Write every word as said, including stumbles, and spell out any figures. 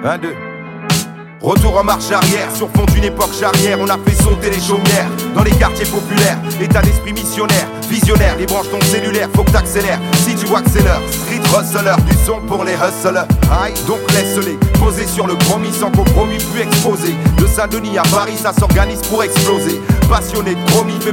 Un, deux. Retour en marche arrière, sur fond d'une époque charnière. On a fait sauter les chaumières dans les quartiers populaires. État d'esprit missionnaire, visionnaire. Les branches ton cellulaire, faut que t'accélères. Si tu vois que c'est l'heure, street hustler. Du son pour les hustlers. Aïe, donc laisse-les poser sur le promis sans compromis plus exposé. De Saint-Denis à Paris, ça s'organise pour exploser. Passionné de promis.